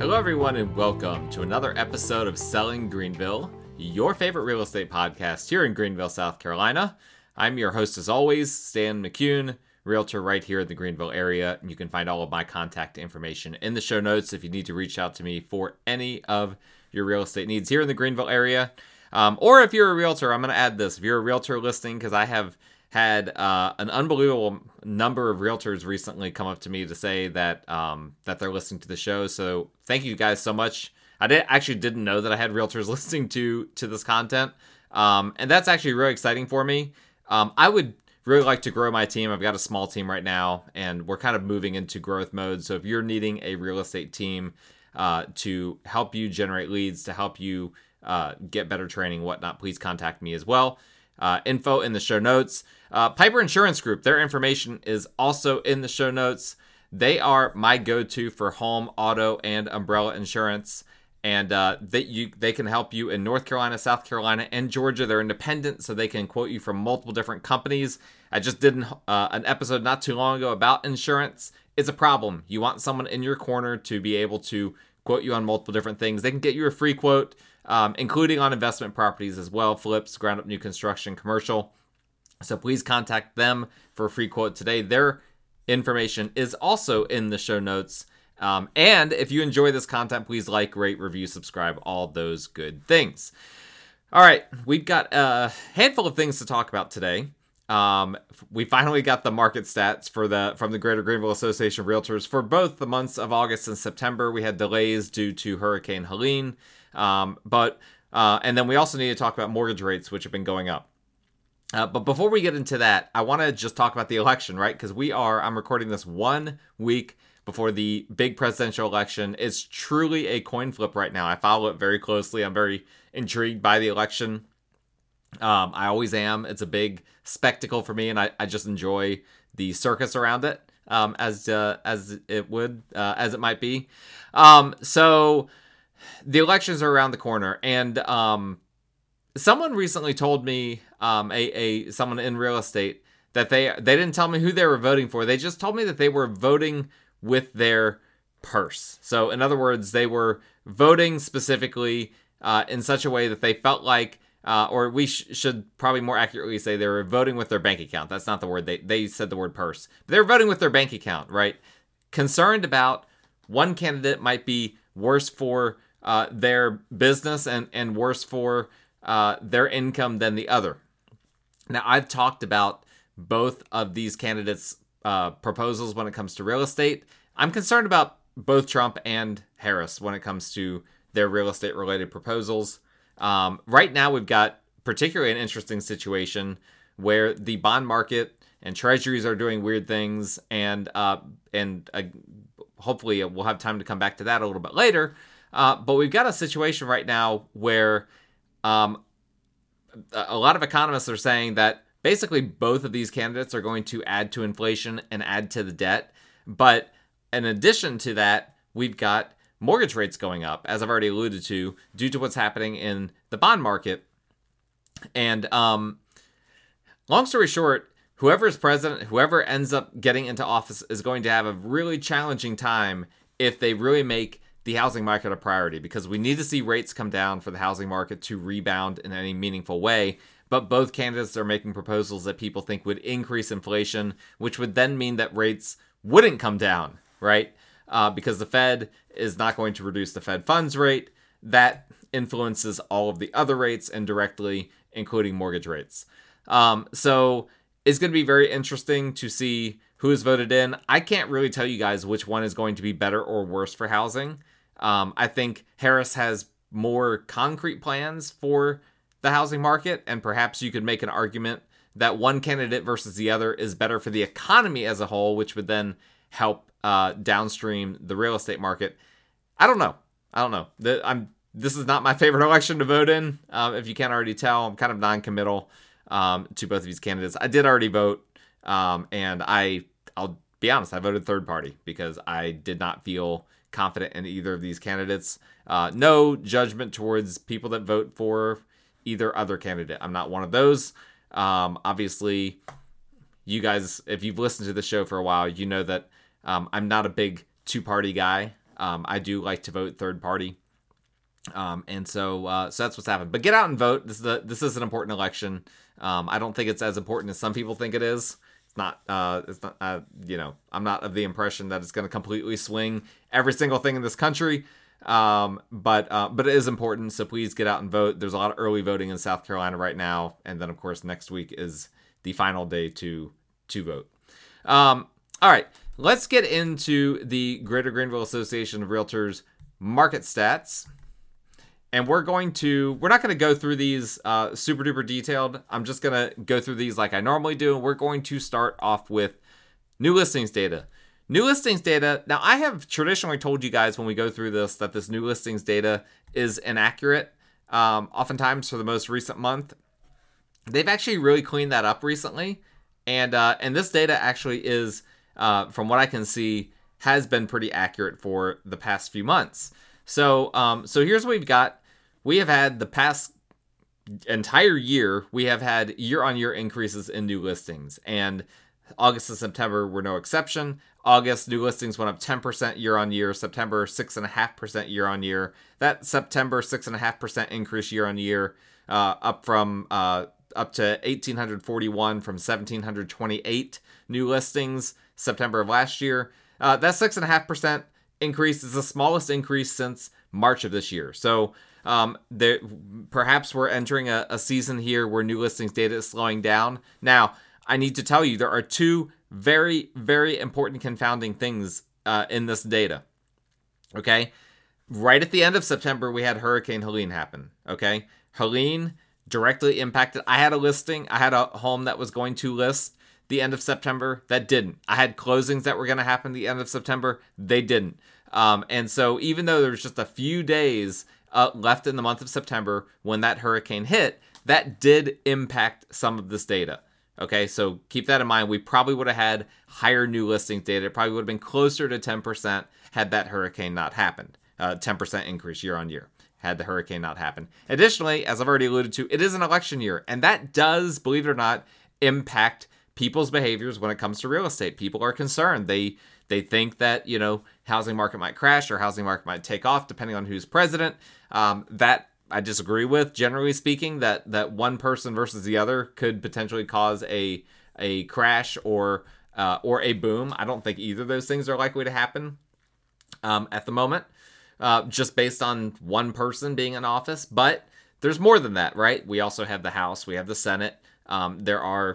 Hello, everyone, and welcome to another episode of Selling Greenville, your favorite real estate podcast here in Greenville, South Carolina. I'm your host, as always, Stan McCune, realtor right here in the Greenville area. You can find all of my contact information in the show notes if you need to reach out to me for any of your real estate needs here in the Greenville area. Or if you're a realtor, I'm going to add this. If you're a realtor listening, because I have had an unbelievable number of realtors recently come up to me to say that that they're listening to the show. So thank you guys so much. I didn't know that I had realtors listening to this content. And that's actually really exciting for me. I would really like to grow my team. I've got a small team right now, and we're kind of moving into growth mode. So if you're needing a real estate team to help you generate leads, to help you get better training and whatnot, please contact me as well. Info in the show notes. Piper Insurance Group, their information is also in the show notes. They are my go-to for home, auto, and umbrella insurance. And they can help you in North Carolina, South Carolina, and Georgia. They're independent, so they can quote you from multiple different companies. I just did an episode not too long ago about insurance. It's a problem. You want someone in your corner to be able to quote you on multiple different things. They can get you a free quote, including on investment properties as well, flips, ground-up new construction, commercial. So please contact them for a free quote today. Their information is also in the show notes. And if you enjoy this content, please like, rate, review, subscribe, all those good things. All right, we've got a handful of things to talk about today. We finally got the market stats from the Greater Greenville Association of Realtors for both the months of August and September. We had delays due to Hurricane Helene, and then we also need to talk about mortgage rates, which have been going up. But before we get into that, I want to just talk about the election, right? Because I'm recording this 1 week before the big presidential election. It's truly a coin flip right now. I follow it very closely. I'm very intrigued by the election. I always am. It's a big spectacle for me, and I just enjoy the circus around it, as it might be. So the elections are around the corner, and someone recently told me, someone in real estate, that they didn't tell me who they were voting for. They just told me that they were voting with their purse. So in other words, they were voting specifically in such a way that they felt like, or we should probably more accurately say they were voting with their bank account. That's not the word. They said the word purse. But they were voting with their bank account, right? Concerned about one candidate might be worse for their business and worse for their income than the other. Now, I've talked about both of these candidates' proposals when it comes to real estate. I'm concerned about both Trump and Harris when it comes to their real estate related proposals. Right now, we've got particularly an interesting situation where the bond market and treasuries are doing weird things, and hopefully we'll have time to come back to that a little bit later. But we've got a situation right now where a lot of economists are saying that basically both of these candidates are going to add to inflation and add to the debt. But in addition to that, we've got mortgage rates going up, as I've already alluded to, due to what's happening in the bond market. And long story short, whoever is president, whoever ends up getting into office is going to have a really challenging time if they really make the housing market a priority, because we need to see rates come down for the housing market to rebound in any meaningful way. But both candidates are making proposals that people think would increase inflation, which would then mean that rates wouldn't come down, right? Because the Fed is not going to reduce the Fed funds rate. That influences all of the other rates indirectly, including mortgage rates. So it's going to be very interesting to see who is voted in. I can't really tell you guys which one is going to be better or worse for housing. I think Harris has more concrete plans for the housing market, and perhaps you could make an argument that one candidate versus the other is better for the economy as a whole, which would then help downstream the real estate market. I don't know. This is not my favorite election to vote in. If you can't already tell, I'm kind of non-committal to both of these candidates. I did already vote, and I'll be honest, I voted third party because I did not feel confident in either of these candidates. No judgment towards people that vote for either other candidate. I'm not one of those. Obviously, you guys, if you've listened to the show for a while, you know that I'm not a big two-party guy. I do like to vote third party. And so that's what's happened. But get out and vote. This is an important election. I don't think it's as important as some people think it is. It's not. I'm not of the impression that it's going to completely swing every single thing in this country. But it is important. So please get out and vote. There's a lot of early voting in South Carolina right now, and then of course next week is the final day to vote. All right, let's get into the Greater Greenville Association of Realtors market stats. And we're not going to go through these super duper detailed. I'm just going to go through these like I normally do. And we're going to start off with new listings data. New listings data. Now, I have traditionally told you guys when we go through this that this new listings data is inaccurate. Oftentimes for the most recent month. They've actually really cleaned that up recently. And this data actually is, from what I can see, has been pretty accurate for the past few months. So here's what we've got. We have had the past entire year, we have had year-on-year increases in new listings. And August and September were no exception. August, new listings went up 10% year-on-year. September, 6.5% year-on-year. That September 6.5% increase year-on-year, up to 1,841 from 1,728 new listings September of last year. That 6.5% increase is the smallest increase since March of this year. So perhaps we're entering a season here where new listings data is slowing down. Now, I need to tell you, there are two very, very important confounding things in this data. Okay? Right at the end of September, we had Hurricane Helene happen. Okay? Helene directly impacted. I had a home that was going to list the end of September that didn't. I had closings that were going to happen the end of September. They didn't. And so even though there was just a few days left in the month of September when that hurricane hit, that did impact some of this data. Okay, so keep that in mind. We probably would have had higher new listings data. It probably would have been closer to 10% had that hurricane not happened. 10% increase year on year had the hurricane not happened. Additionally, as I've already alluded to, it is an election year, and that does, believe it or not, impact people's behaviors when it comes to real estate. People are concerned. They think that, housing market might crash or housing market might take off depending on who's president. That I disagree with. Generally speaking, that one person versus the other could potentially cause a crash or a boom. I don't think either of those things are likely to happen at the moment, just based on one person being in office. But there's more than that, right? We also have the House, we have the Senate. There are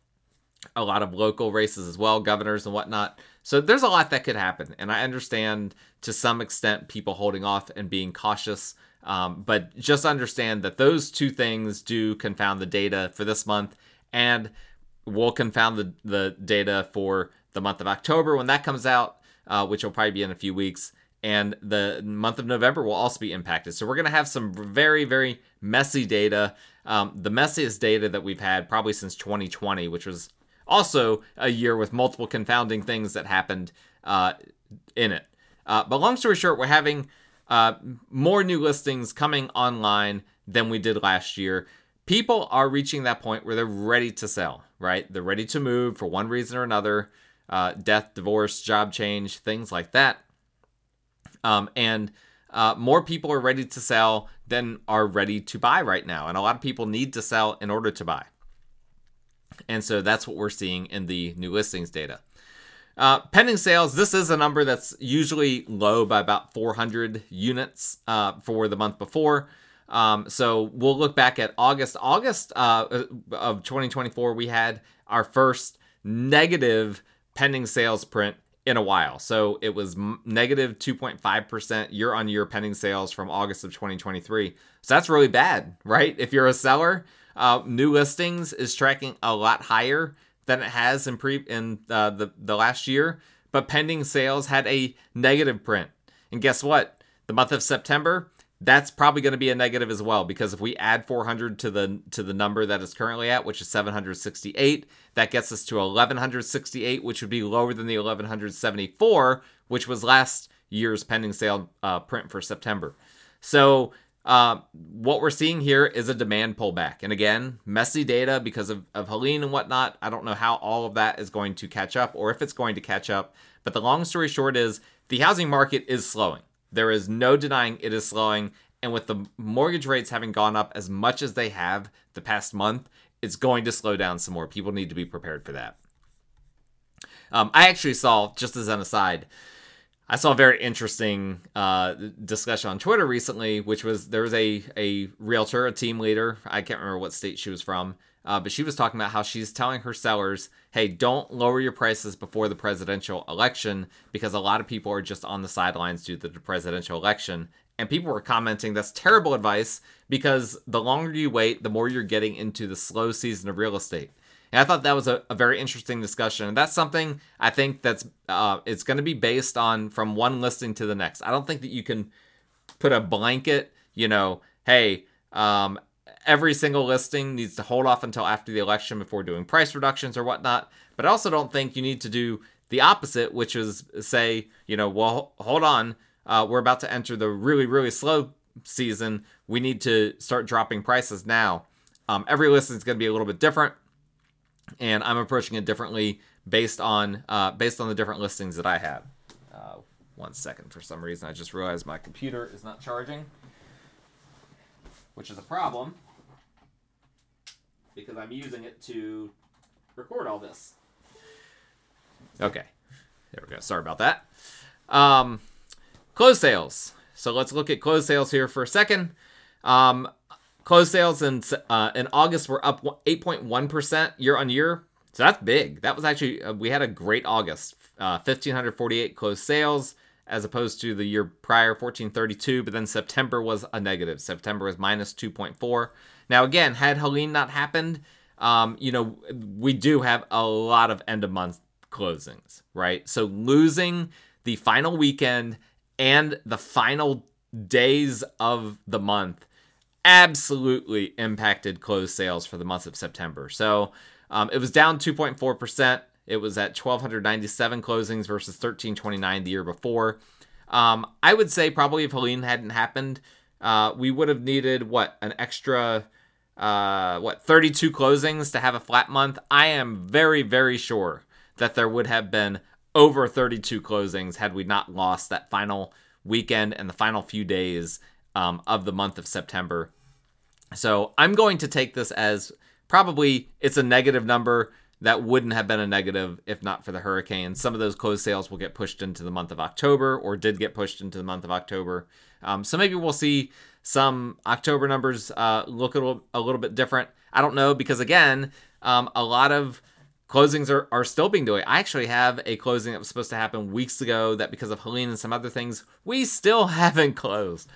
a lot of local races as well, governors and whatnot. So there's a lot that could happen. And I understand to some extent people holding off and being cautious. But just understand that those two things do confound the data for this month and will confound the data for the month of October when that comes out, which will probably be in a few weeks. And the month of November will also be impacted. So we're going to have some very, very messy data. The messiest data that we've had probably since 2020, which was also a year with multiple confounding things that happened in it. But long story short, we're having more new listings coming online than we did last year. People are reaching that point where they're ready to sell, right? They're ready to move for one reason or another, death, divorce, job change, things like that. And more people are ready to sell than are ready to buy right now. And a lot of people need to sell in order to buy. And so that's what we're seeing in the new listings data. Pending sales, this is a number that's usually low by about 400 units for the month before. So we'll look back at August. August of 2024, we had our first negative pending sales print in a while. So it was negative 2.5% year-on-year pending sales from August of 2023. So that's really bad, right? If you're a seller, new listings is tracking a lot higher than it has in the last year, but pending sales had a negative print. And guess what? The month of September, that's probably going to be a negative as well, because if we add 400 to the number that it's currently at, which is 768, that gets us to 1,168, which would be lower than the 1,174, which was last year's pending sale print for September. So what we're seeing here is a demand pullback. And again, messy data because of Helene and whatnot. I don't know how all of that is going to catch up or if it's going to catch up. But the long story short is the housing market is slowing. There is no denying it is slowing. And with the mortgage rates having gone up as much as they have the past month, it's going to slow down some more. People need to be prepared for that. I actually saw, just as an aside, I saw a very interesting discussion on Twitter recently, which was there was a realtor, a team leader. I can't remember what state she was from, but she was talking about how she's telling her sellers, hey, don't lower your prices before the presidential election because a lot of people are just on the sidelines due to the presidential election. And people were commenting that's terrible advice because the longer you wait, the more you're getting into the slow season of real estate. And I thought that was a very interesting discussion. And that's something I think that's it's going to be based on from one listing to the next. I don't think that you can put a blanket, hey, every single listing needs to hold off until after the election before doing price reductions or whatnot. But I also don't think you need to do the opposite, which is say, well, hold on. We're about to enter the really, really slow season. We need to start dropping prices now. Every listing is going to be a little bit different. And I'm approaching it differently based on the different listings that I have. 1 second. For some reason, I just realized my computer is not charging, which is a problem because I'm using it to record all this. Okay. There we go. Sorry about that. Closed sales. So let's look at closed sales here for a second. Closed sales in August were up 8.1% year on year. So that's big. That was actually, we had a great August. 1,548 closed sales as opposed to the year prior, 1,432. But then September was a negative. September was minus 2.4. Now, again, had Helene not happened, we do have a lot of end of month closings, right? So losing the final weekend and the final days of the month absolutely impacted closed sales for the month of September. So it was down 2.4%. It was at 1,297 closings versus 1,329 the year before. I would say probably if Helene hadn't happened, we would have needed, an extra, 32 closings to have a flat month. I am very, very sure that there would have been over 32 closings had we not lost that final weekend and the final few days of the month of September. So I'm going to take this as probably it's a negative number that wouldn't have been a negative if not for the hurricane. Some of those closed sales will get pushed into the month of October or did get pushed into the month of October. So maybe we'll see some October numbers look a little bit different. I don't know because, again, a lot of closings are still being delayed. I actually have a closing that was supposed to happen weeks ago that because of Helene and some other things, we still haven't closed.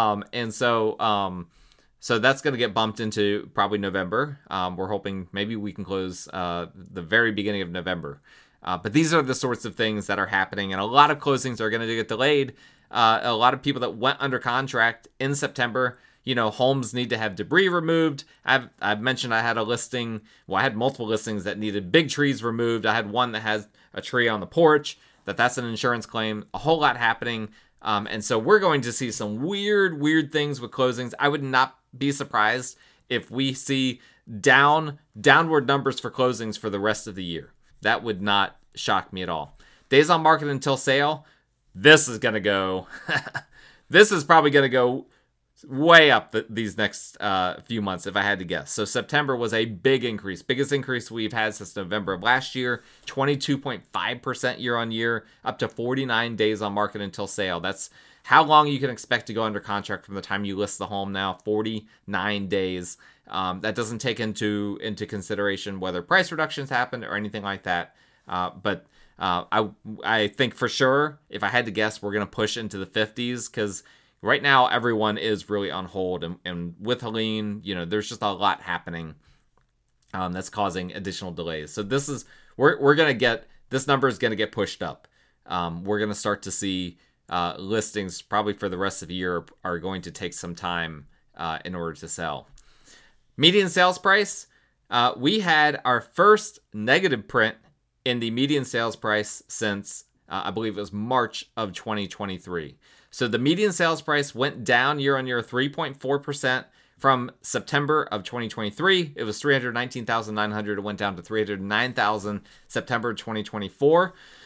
So that's going to get bumped into probably November. We're hoping maybe we can close the very beginning of November. But these are the sorts of things that are happening, and a lot of closings are going to get delayed. A lot of people that went under contract in September, homes need to have debris removed. I've mentioned I had a listing. Well, I had multiple listings that needed big trees removed. I had one that has a tree on the porch. That's an insurance claim. A whole lot happening. And so we're going to see some weird things with closings. I would not be surprised if we see downward numbers for closings for the rest of the year. That would not shock me at all. Days on market until sale. This is going to go. This is probably going to go way up these next few months, if I had to guess. So September was a big increase, biggest increase we've had since November of last year, 22.5% year on year, up to 49 days on market until sale. That's how long you can expect to go under contract from the time you list the home now, 49 days. That doesn't take into consideration whether price reductions happened or anything like that. But I think for sure, if I had to guess, we're going to push into the 50s because right now everyone is really on hold. And with Helene, there's just a lot happening that's causing additional delays. So we're going to get, this number is going to get pushed up. We're going to start to see listings probably for the rest of the year are going to take some time in order to sell. Median sales price. We had our first negative print in the median sales price since I believe it was March of 2023. So the median sales price went down year on year 3.4% from September of 2023. It was $319,900. It went down to $309,000 September 2024.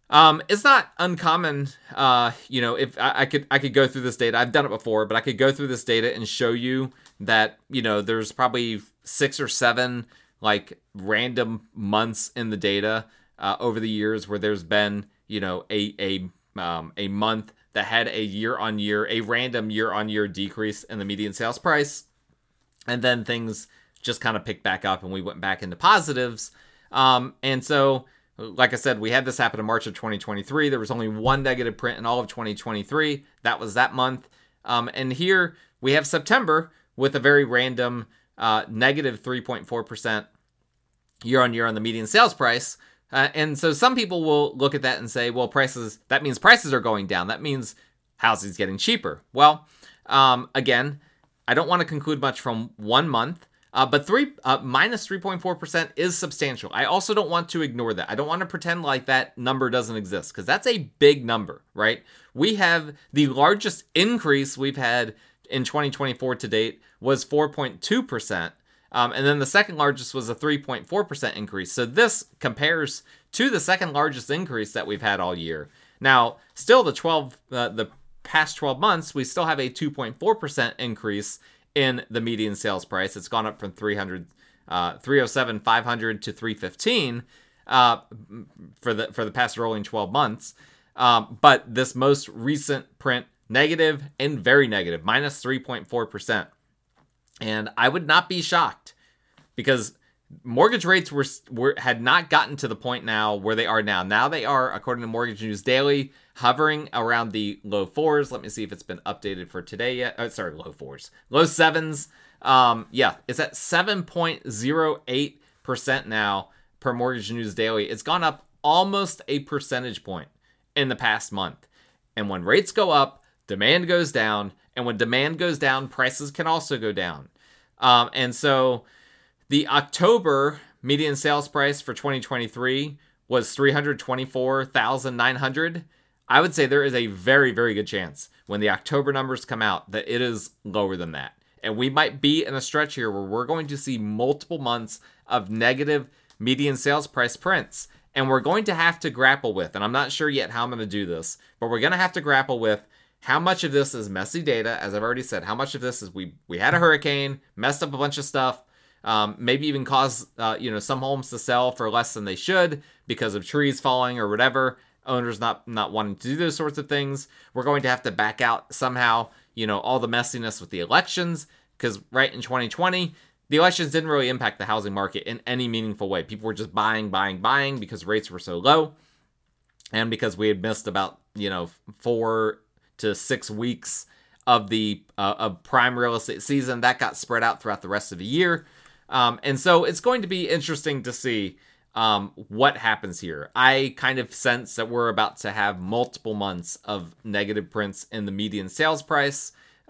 It's not uncommon. If I could go through this data. I've done it before, but I could go through this data and show you that, there's probably 6 or 7 like random months in the data over the years where there's been, a month that had a random year-on-year decrease in the median sales price, and then things just kind of picked back up and we went back into positives. And so, like I said, we had this happen in March of 2023. There was only one negative print in all of 2023. That was that month. And here we have September with a very random negative 3.4% year-on-year on the median sales price. And so some people will look at that and say, well, that means prices are going down. That means housing's getting cheaper. Well, again, I don't want to conclude much from 1 month. But minus 3.4% is substantial. I also don't want to ignore that. I don't want to pretend like that number doesn't exist, because that's a big number, right? We have the largest increase we've had in 2024 to date was 4.2%. And then the second largest was a 3.4% increase. So this compares to the second largest increase that we've had all year. Now, still the past 12 months, we still have a 2.4% increase in the median sales price. It's gone up from 307,500 to 315 for the past rolling 12 months. But this most recent print, negative and very negative, minus 3.4%. And I would not be shocked, because mortgage rates had not gotten to the point now where they are now. Now they are, according to Mortgage News Daily, hovering around the low 4s. Let me see if it's been updated for today yet. Low 4s. Low 7s. It's at 7.08% now per Mortgage News Daily. It's gone up almost a percentage point in the past month. And when rates go up, demand goes down. And when demand goes down, prices can also go down. And so the October median sales price for 2023 was $324,900. I would say there is a very, very good chance when the October numbers come out that it is lower than that. And we might be in a stretch here where we're going to see multiple months of negative median sales price prints. And we're going to have to grapple with, and I'm not sure yet how I'm going to do this, but we're going to have to grapple with how much of this is messy data, as I've already said. How much of this is we had a hurricane, messed up a bunch of stuff, maybe even caused some homes to sell for less than they should because of trees falling or whatever. Owners not wanting to do those sorts of things. We're going to have to back out somehow, all the messiness with the elections, because right in 2020, the elections didn't really impact the housing market in any meaningful way. People were just buying because rates were so low, and because we had missed about 4 to 6 weeks of the of prime real estate season. That got spread out throughout the rest of the year, and so it's going to be interesting to see what happens here. I kind of sense that we're about to have multiple months of negative prints in the median sales price.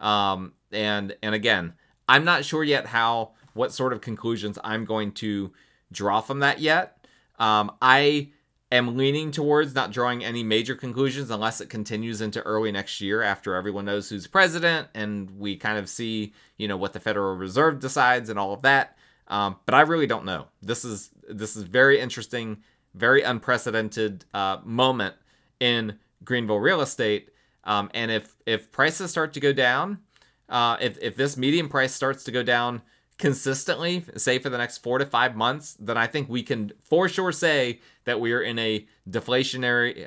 And again, I'm not sure yet what sort of conclusions I'm going to draw from that yet. I am leaning towards not drawing any major conclusions unless it continues into early next year, after everyone knows who's president and we kind of see, what the Federal Reserve decides and all of that. But I really don't know. This is very interesting, very unprecedented moment in Greenville real estate. And if prices start to go down, if this median price starts to go down consistently, say for the next 4 to 5 months, then I think we can for sure say that we are in a deflationary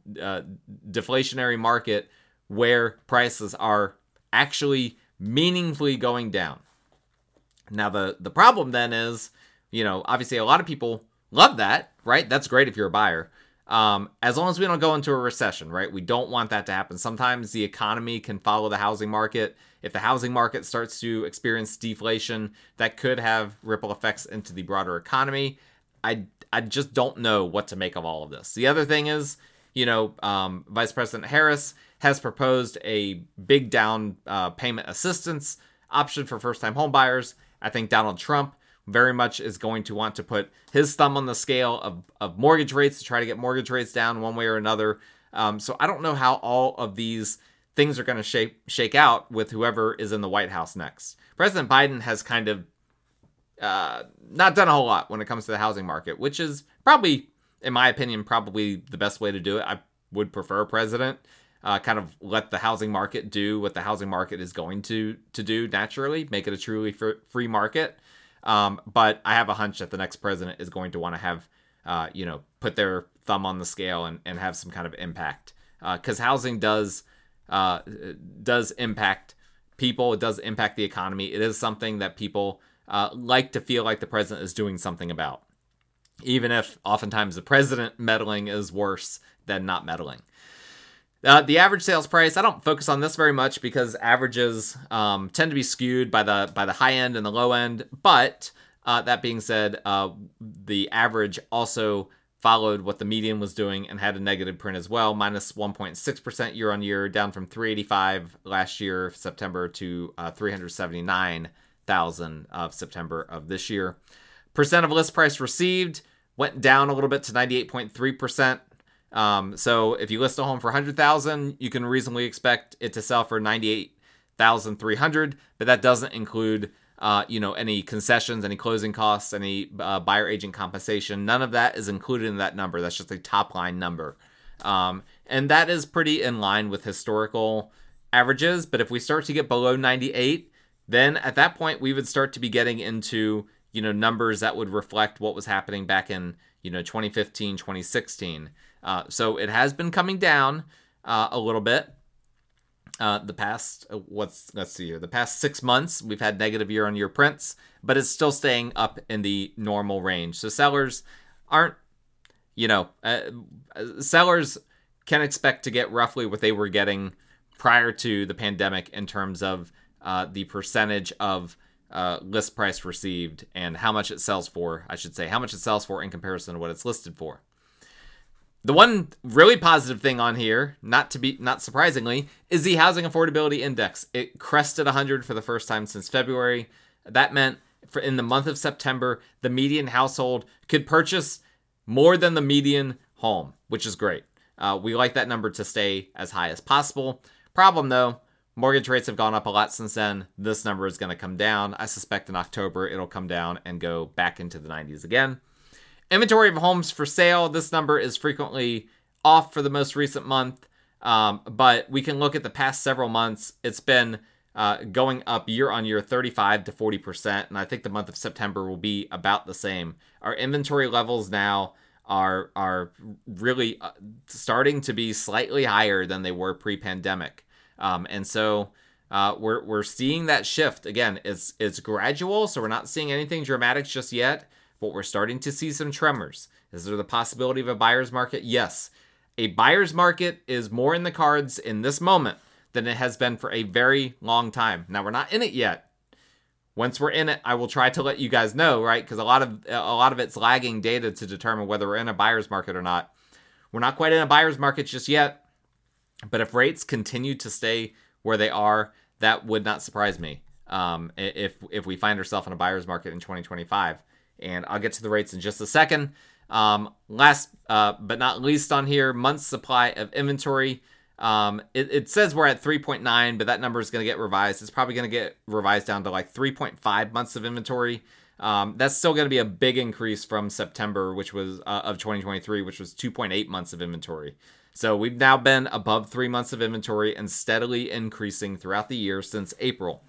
market where prices are actually meaningfully going down. Now, the problem then is, obviously a lot of people love that, right? That's great if you're a buyer. As long as we don't go into a recession, right? We don't want that to happen. Sometimes the economy can follow the housing market. If the housing market starts to experience deflation, that could have ripple effects into the broader economy. I just don't know what to make of all of this. The other thing is, Vice President Harris has proposed a big down payment assistance option for first-time home buyers. I think Donald Trump very much is going to want to put his thumb on the scale of mortgage rates to try to get mortgage rates down one way or another. So I don't know how all of these things are going to shake out with whoever is in the White House next. President Biden has kind of not done a whole lot when it comes to the housing market, which is probably in my opinion, probably the best way to do it. I would prefer a president kind of let the housing market do what the housing market is going to do naturally, make it a truly free market. But I have a hunch that the next president is going to want to have, put their thumb on the scale and have some kind of impact. Because housing does impact people. It does impact the economy. It is something that people like to feel like the president is doing something about, even if oftentimes the president meddling is worse than not meddling. The average sales price, I don't focus on this very much because averages tend to be skewed by the high end and the low end. But that being said, the average also followed what the median was doing and had a negative print as well, minus 1.6% year on year, down from 385 last year, September, to 379,000 of September of this year. Percent of list price received went down a little bit to 98.3%. So if you list a home for 100,000, you can reasonably expect it to sell for 98,300, but that doesn't include, any concessions, any closing costs, any buyer agent compensation. None of that is included in that number. That's just a top line number. And that is pretty in line with historical averages. But if we start to get below 98, then at that point we would start to be getting into, numbers that would reflect what was happening back in, 2015, 2016. So it has been coming down a little bit. The past 6 months, we've had negative year-on-year prints, but it's still staying up in the normal range. So sellers aren't, sellers can expect to get roughly what they were getting prior to the pandemic in terms of the percentage of list price received and how much it sells for, how much it sells for in comparison to what it's listed for. The one really positive thing on here, not surprisingly, is the Housing Affordability Index. It crested 100 for the first time since February. That meant in the month of September, the median household could purchase more than the median home, which is great. We like that number to stay as high as possible. Problem though, mortgage rates have gone up a lot since then. This number is going to come down. I suspect in October it'll come down and go back into the 90s again. Inventory of homes for sale, this number is frequently off for the most recent month, but we can look at the past several months. It's been going up year on year 35 to 40%, and I think the month of September will be about the same. Our inventory levels now are really starting to be slightly higher than they were pre-pandemic, and so we're seeing that shift. Again, it's gradual, so we're not seeing anything dramatic just yet. But we're starting to see some tremors. Is there the possibility of a buyer's market? Yes. A buyer's market is more in the cards in this moment than it has been for a very long time. Now, we're not in it yet. Once we're in it, I will try to let you guys know, right? Because a lot of it's lagging data to determine whether we're in a buyer's market or not. We're not quite in a buyer's market just yet. But if rates continue to stay where they are, that would not surprise me if we find ourselves in a buyer's market in 2025. And I'll get to the rates in just a second. Last but not least on here, months supply of inventory. It says we're at 3.9, but that number is going to get revised. It's probably going to get revised down to like 3.5 months of inventory. That's still going to be a big increase from September, which was of 2023, which was 2.8 months of inventory. So we've now been above 3 months of inventory and steadily increasing throughout the year since April.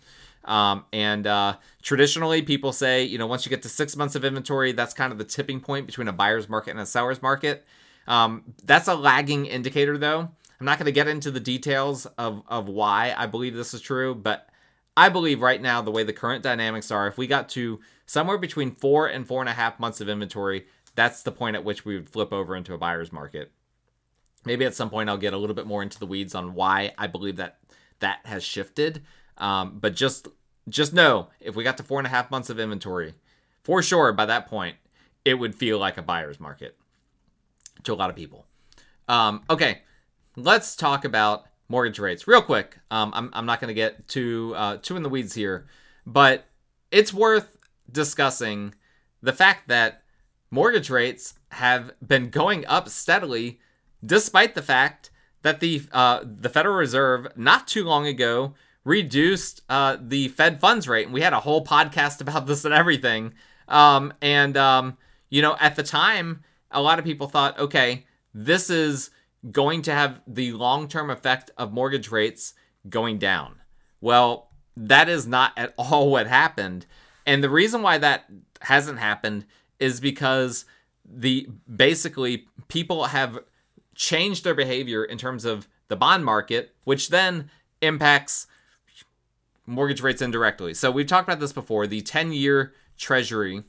Traditionally people say, once you get to 6 months of inventory, that's kind of the tipping point between a buyer's market and a seller's market. That's a lagging indicator though. I'm not going to get into the details of why I believe this is true, but I believe right now, the way the current dynamics are, if we got to somewhere between 4 and 4.5 months of inventory, that's the point at which we would flip over into a buyer's market. Maybe at some point I'll get a little bit more into the weeds on why I believe that has shifted. But just know, if we got to 4.5 months of inventory, for sure, by that point, it would feel like a buyer's market to a lot of people. Okay, let's talk about mortgage rates real quick. I'm not going to get too in the weeds here, but it's worth discussing the fact that mortgage rates have been going up steadily, despite the fact that the Federal Reserve not too long ago reduced the Fed funds rate. And we had a whole podcast about this and everything. At the time, a lot of people thought, okay, this is going to have the long-term effect of mortgage rates going down. Well, that is not at all what happened. And the reason why that hasn't happened is because basically people have changed their behavior in terms of the bond market, which then impacts mortgage rates indirectly. So we've talked about this before. The 10-year Treasury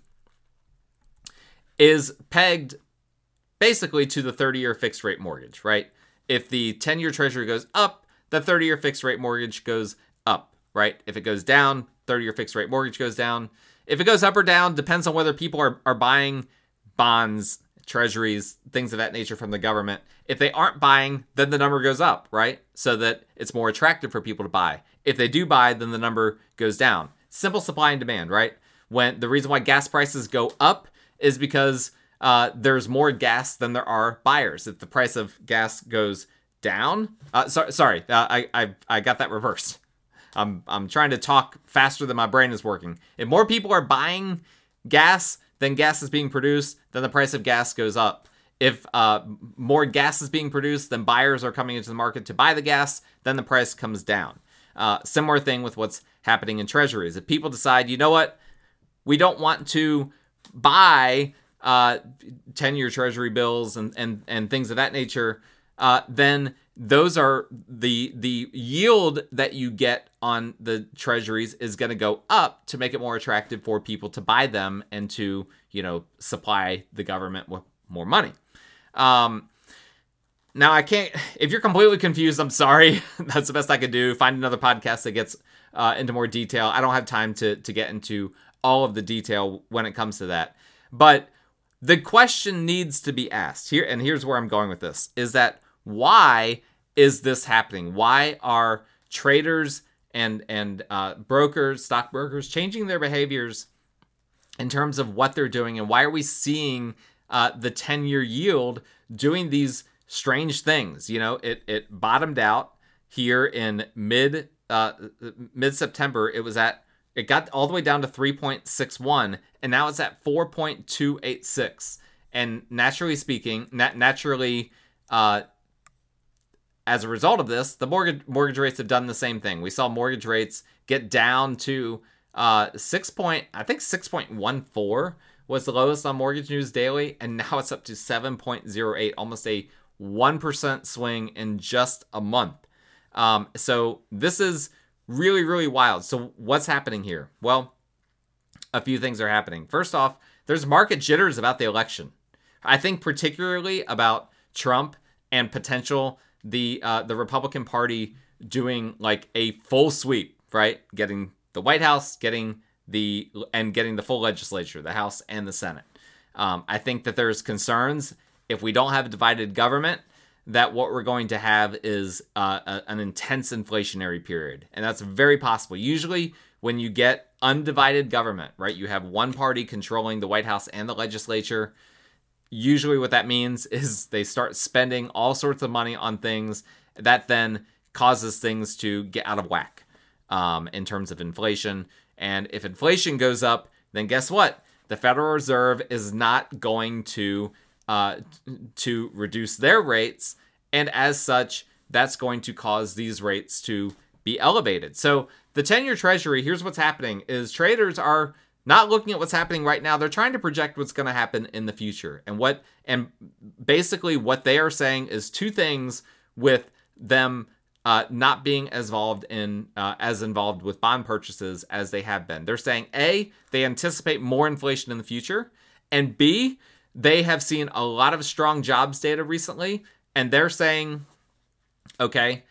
is pegged basically to the 30-year fixed rate mortgage, right? If the 10-year Treasury goes up, the 30-year fixed rate mortgage goes up, right? If it goes down, 30-year fixed rate mortgage goes down. If it goes up or down, depends on whether people are buying bonds, treasuries, things of that nature from the government. If they aren't buying, then the number goes up, right? So that it's more attractive for people to buy. If they do buy, then the number goes down. Simple supply and demand, right? When the reason why gas prices go up is because there's more gas than there are buyers. If the price of gas goes down, I got that reversed. I'm trying to talk faster than my brain is working. If more people are buying gas than gas is being produced, then the price of gas goes up. If more gas is being produced than buyers are coming into the market to buy the gas, then the price comes down. Similar thing with what's happening in treasuries. If people decide, you know what, we don't want to buy 10-year treasury bills and things of that nature, then those are the yield that you get on the treasuries is going to go up to make it more attractive for people to buy them and to, supply the government with more money. Now I can't, if you're completely confused, I'm sorry. That's the best I could do. Find another podcast that gets into more detail. I don't have time to get into all of the detail when it comes to that. But the question needs to be asked here, and here's where I'm going with this, is that why is this happening? Why are traders and brokers, stockbrokers, changing their behaviors in terms of what they're doing? And why are we seeing the 10-year yield doing these strange things? It bottomed out here in mid-September. It got all the way down to 3.61, and now it's at 4.286. And naturally speaking, as a result of this, the mortgage rates have done the same thing. We saw mortgage rates get down to 6.14 was the lowest on Mortgage News Daily, and now it's up to 7.08, almost a 1% swing in just a month. So this is really, really wild. So what's happening here? Well, a few things are happening. First off, there's market jitters about the election. I think particularly about Trump and potential the Republican Party doing like a full sweep, right? Getting the White House, getting the full legislature, the House and the Senate. I think that there's concerns if we don't have a divided government, that what we're going to have is an intense inflationary period. And that's very possible. Usually when you get undivided government, right, you have one party controlling the White House and the legislature. Usually what that means is they start spending all sorts of money on things that then causes things to get out of whack in terms of inflation. And if inflation goes up, then guess what? The Federal Reserve is not going to reduce their rates, and as such, that's going to cause these rates to be elevated. So the 10-year Treasury, here's what's happening, is traders are not looking at what's happening right now. They're trying to project what's going to happen in the future. And basically what they are saying is two things with them not being as involved with bond purchases as they have been. They're saying, A, they anticipate more inflation in the future, and B, they have seen a lot of strong jobs data recently, and they're saying, okay,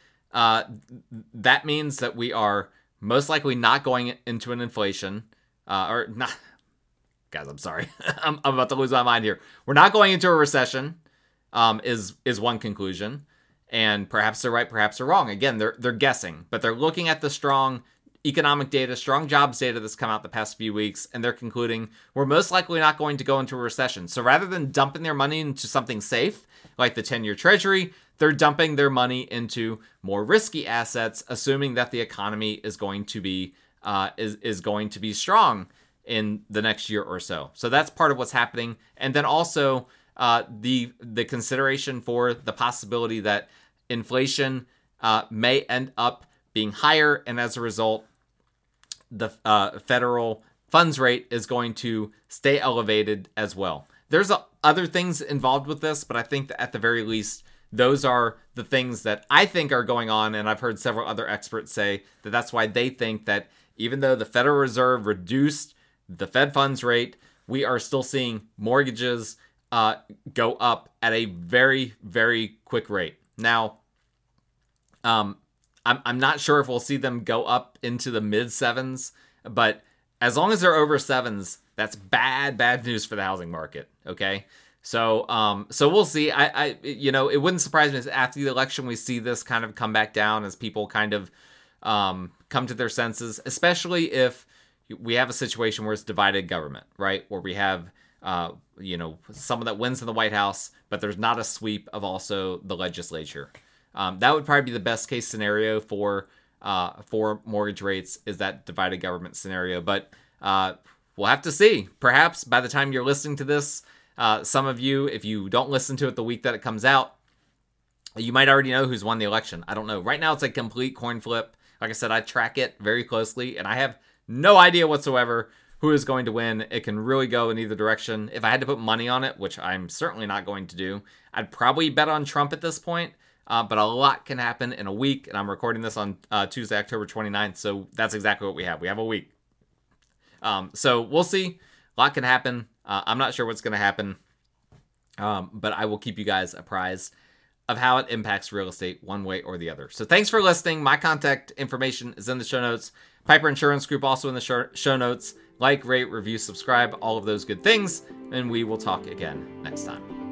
that means that we are most likely not going into an inflation, or not. Guys, I'm sorry. I'm about to lose my mind here. We're not going into a recession, is one conclusion. And perhaps they're right, perhaps they're wrong. Again, they're guessing, but they're looking at the strong economic data, strong jobs data that's come out the past few weeks, and they're concluding we're most likely not going to go into a recession. So rather than dumping their money into something safe, like the 10-year Treasury, they're dumping their money into more risky assets, assuming that the economy is going to be is going to be strong in the next year or so. So that's part of what's happening. And then also, the consideration for the possibility that inflation may end up being higher, and as a result, the federal funds rate is going to stay elevated as well. There's other things involved with this, but I think that at the very least, those are the things that I think are going on, and I've heard several other experts say that that's why they think that even though the Federal Reserve reduced the Fed funds rate, we are still seeing mortgages go up at a very, very quick rate. Now, I'm not sure if we'll see them go up into the mid sevens, but as long as they're over sevens, that's bad news for the housing market. Okay. So we'll see. It wouldn't surprise me if after the election, we see this kind of come back down as people kind of, come to their senses, especially if we have a situation where it's divided government, right? Where we have, someone that wins in the White House, but there's not a sweep of also the legislature. That would probably be the best case scenario for mortgage rates, is that divided government scenario. But we'll have to see. Perhaps by the time you're listening to this, some of you, if you don't listen to it the week that it comes out, you might already know who's won the election. I don't know. Right now, it's a complete coin flip. Like I said, I track it very closely, and I have no idea whatsoever who is going to win. It can really go in either direction. If I had to put money on it, which I'm certainly not going to do, I'd probably bet on Trump at this point. But a lot can happen in a week, and I'm recording this on Tuesday, October 29th, so that's exactly what we have. We have a week. So we'll see. A lot can happen. I'm not sure what's going to happen, but I will keep you guys apprised of how it impacts real estate one way or the other. So thanks for listening. My contact information is in the show notes. Piper Insurance Group also in the show notes. Like, rate, review, subscribe, all of those good things, and we will talk again next time.